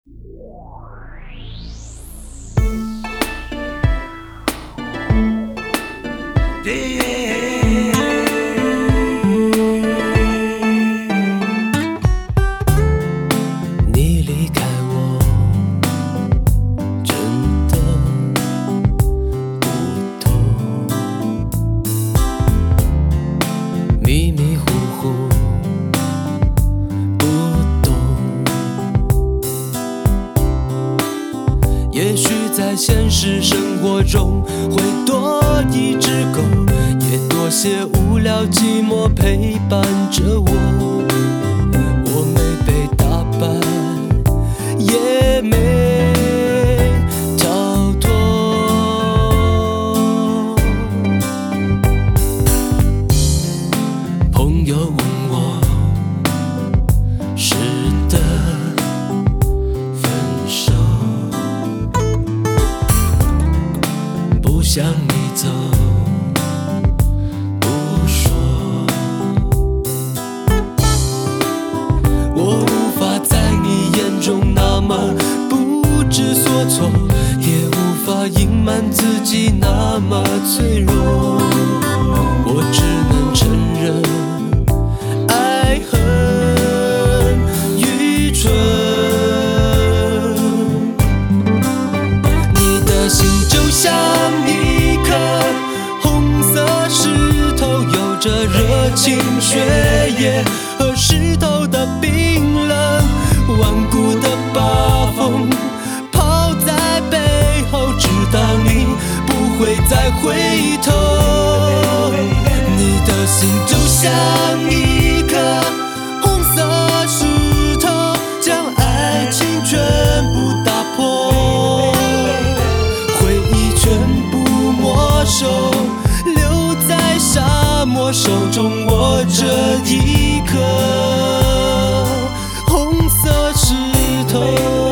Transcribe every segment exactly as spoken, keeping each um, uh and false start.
你离开我，真的不懂，迷迷糊糊不懂。也许在现实生活中会多一只狗，也多些无聊寂寞陪伴着我。我没被打败，也没逃脱。朋友问我是的分手，不想你走不说，我无法在你眼中那么不知所措，也无法隐瞒自己那么脆弱。我只能承认爱很愚蠢，你的心就像一颗红色石头，有着热情血液和石头的冰冷，顽固的把风抛在背后，直到你不会再回头。你的心就像一颗红色石头，将爱情全部打破，回忆全部没收，留在沙漠，手中握着一颗红色石头。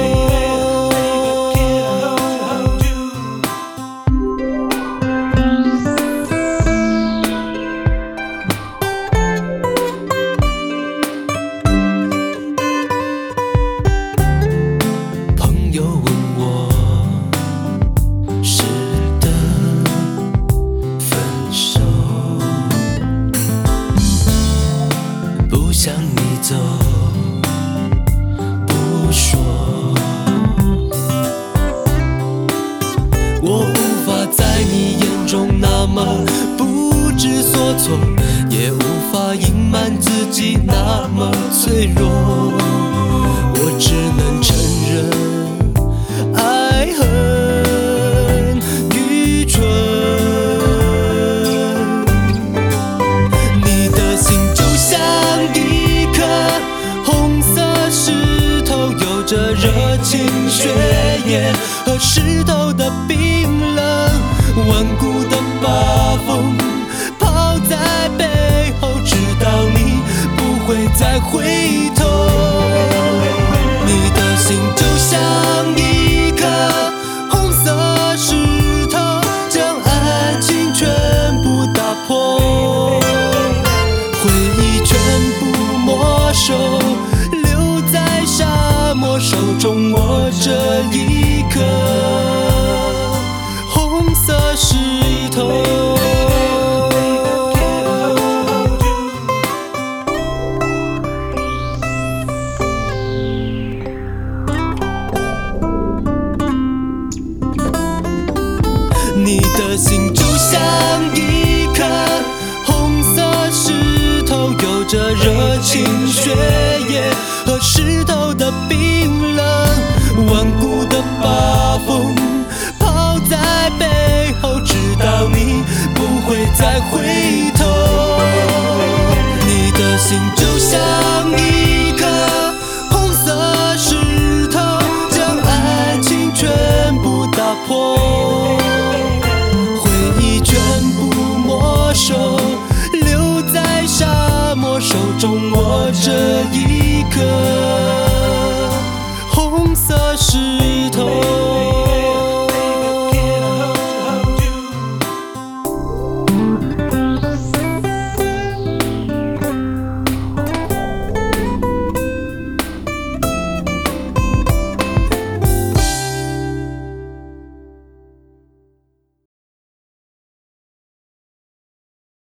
朋友问我是的分手，不想你走不说，我无法在你眼中那么不知所措，也无法隐瞒自己那么脆弱。我只能承认爱很愚蠢，你的心就像一颗红色石头，有着热情血液和石头的冰冷，顽固的把风抛在背后，直到你不会再回头。你的心就像一颗红色石头，将爱情全部打破，回忆全部没收，留在沙漠，手中握着一颗红色石头。你的心就像一颗红色石头，有着热情血液和石头的冰冷，顽固的把风抛在背后，直到你不会再回头。你的心就像一颗红色石头，将爱情全部打破，留在沙漠，手中握着一颗红色石